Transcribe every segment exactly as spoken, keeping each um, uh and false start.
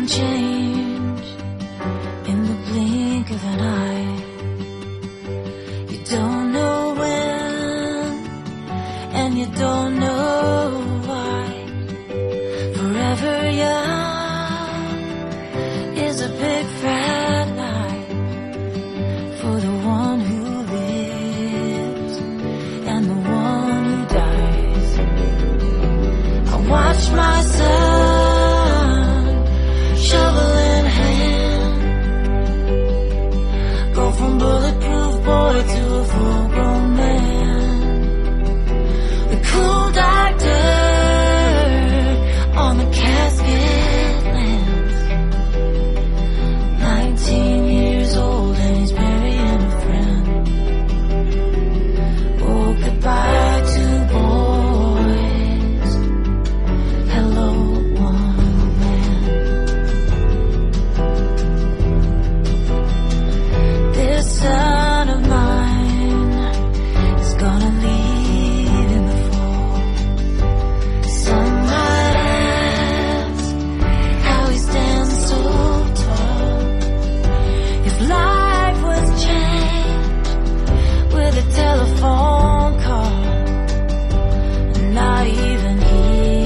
change in the blink of an eye. You don't know when, and you don't know why. Forever young is a big fat lie for the one who lives and the one who dies. I watch my son, shovel in hand, go from bulletproof boy to a full-grown man. The cool doctor on the casket lands, nineteen years old and he's burying a friend. Oh, goodbye to boys, hello one man. This son of mine is gonna leave in the fall. Some might ask how he stands so tall. If life was changed with a telephone call, and not even he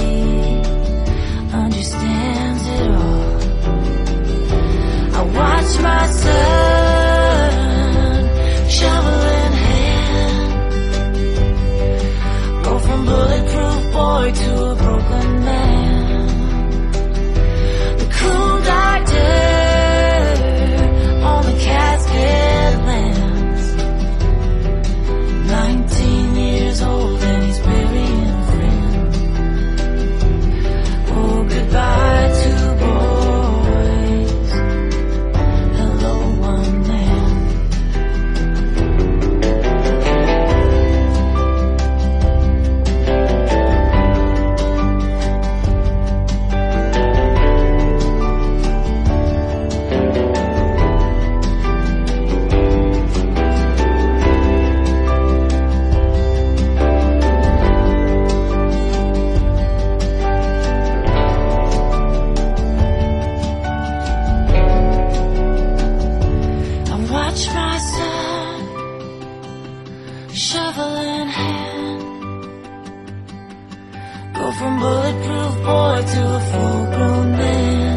understands it all. I watch my son, shovel in hand, go from bulletproof boy to a broken man. The cool doctor on the casket lands, nineteen years old and he's burying a friend. Oh, goodbye to boys, hello one man. I watch my son, shovel in hand, go from bulletproof boy to a full-grown man.